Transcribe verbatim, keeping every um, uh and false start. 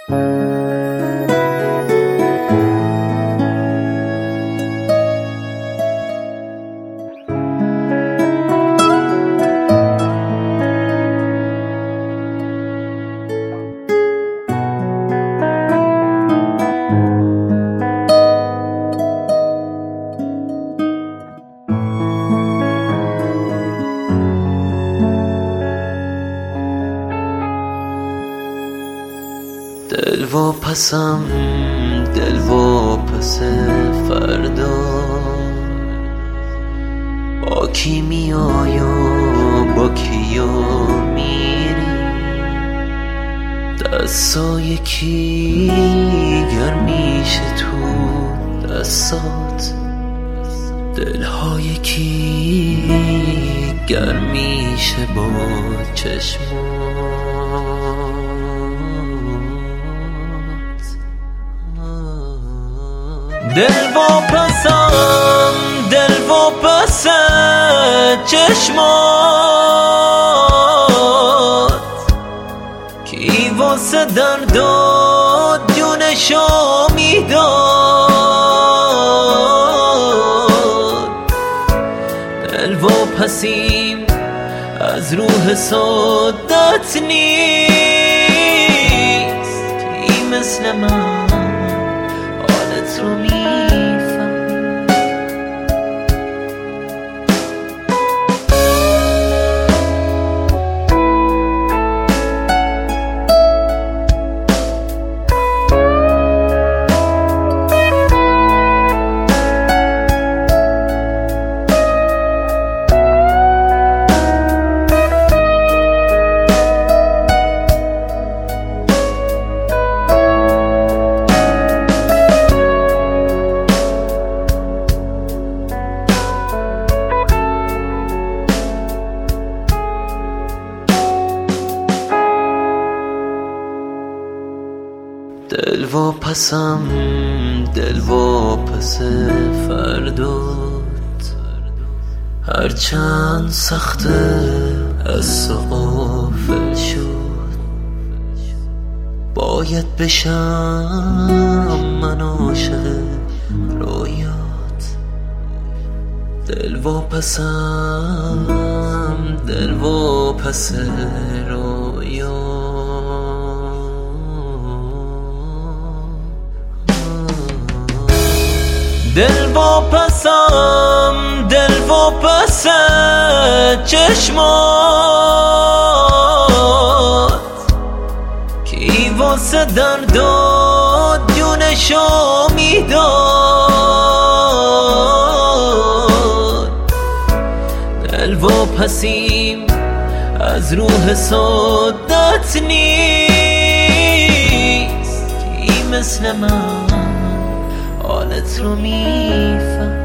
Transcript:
دل و پسم دل و پس فردا، با کی میای و با کیا میری؟ دستای کی گرمیشه تو دستات، دلهای کی گرمیشه با چشمات. دل و پسم دل و پس چشمات، کی واسه درد و جونشو میداد. دل و پسیم از روح صدت نیست، کی مثل من حالت رو میفهم. دل و پسم دل و پس فردات، هرچند سخته از تو غافل شد. باید بشم من عاشق رویات. دل و پسم دل و پس رویات. دل و پسم دل و پس چشمات، کی واسه درد و جونشو میداد. دل و پسیم از روح صدت نیست، کی مثل من حالت رو میفهم.